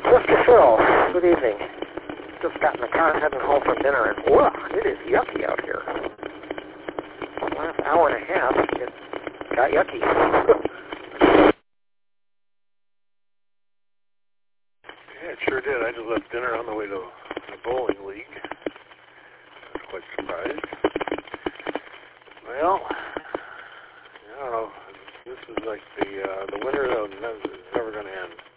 Mr. Phil, good evening. Just got in the car heading home from dinner, and whoa, it is yucky out here. The last hour and a half, it got yucky. Yeah, it sure did. I just left dinner on the way to the bowling league. I was quite surprised. Well, I don't know. This is like the winter that is never going to end.